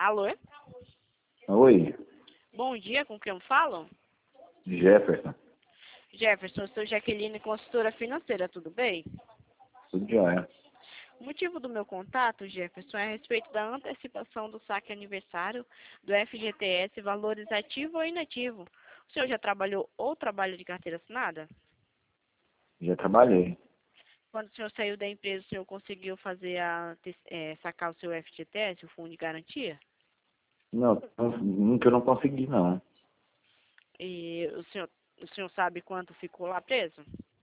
Alô? Oi, Bom dia, com quem eu falo? Jefferson. Jefferson, eu sou Jaqueline, consultora financeira, tudo bem? Tudo jóia. O motivo do meu contato, Jefferson, é a respeito da antecipação do saque aniversário do FGTS, valores ativo ou inativo. O senhor já trabalhou ou trabalha de carteira assinada? Já trabalhei. Quando o senhor saiu da empresa, o senhor conseguiu fazer sacar o seu FGTS, o fundo de garantia? Não, nunca eu não consegui, não. E o senhor sabe quanto ficou lá preso?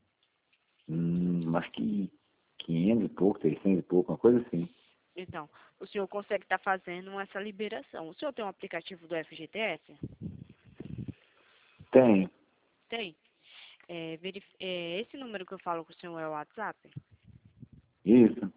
Acho que 500 e pouco, 600 e pouco, uma coisa assim. Então, o senhor consegue estar fazendo essa liberação. O senhor tem um aplicativo do FGTS? Tem. Tem. Esse número que eu falo com o senhor é o WhatsApp? Isso.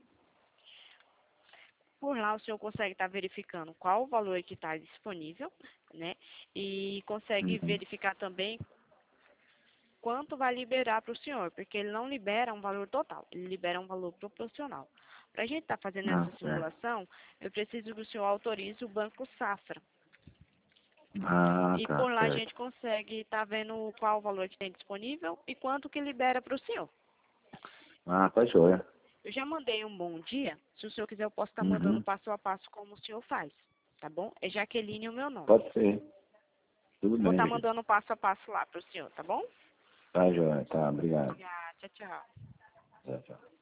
Por lá, o senhor consegue estar verificando qual o valor que está disponível, né? E consegue Uhum. verificar também quanto vai liberar para o senhor, porque ele não libera um valor total, ele libera um valor proporcional. Para a gente estar fazendo Ah, essa certo. simulação, eu preciso que o senhor autorize o Banco Safra. Ah, E tá por lá a certo. gente consegue estar vendo qual o valor que tem disponível e quanto que libera para o senhor. Ah, tá jóia. Eu já mandei um bom dia. Se o senhor quiser, eu posso estar mandando Uhum. passo a passo como o senhor faz. Tá bom? É Jaqueline o meu nome. Pode ser. Tudo Vou bem, estar Jaqueline. mandando passo a passo lá para o senhor, tá bom? Tá jóia, tá, obrigado. Obrigada. Tchau, tchau. Tchau, tchau.